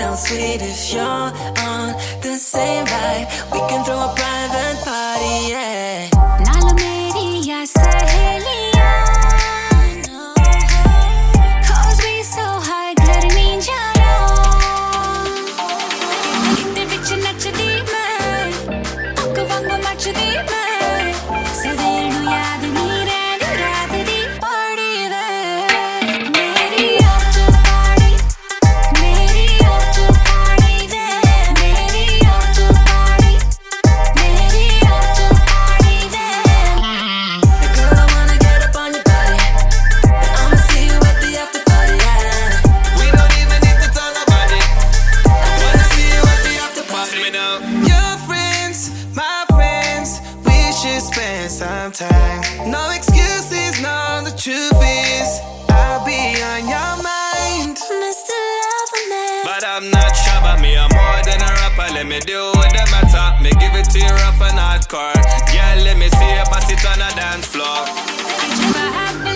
smells sweet if you're on the same vibe. We can throw a private party, yeah. Naal meri ya saheliyan, cause we so high ghar nahi jana. Itte vich nachdi main, ok vangu machdi main. Saver nu yaad nahi rehni raat di party de. Meri after party, meri after party de. Meri after party, meri after party de. Girl, I wanna get up on your body, and I'ma see you at the after party, yeah. We don't even need to tell nobody. I wanna see you at the after party. Me now. Your friends, my friends, we should spend some time. No excuses, no, the truth is I'll be on your mind. Mr. Loverman. But I'm not shabba, me I'm more than a rapper. Let me do what the matter. Me give it to you rough and hardcore. Girl, let me see you pass it on a dance floor. If I have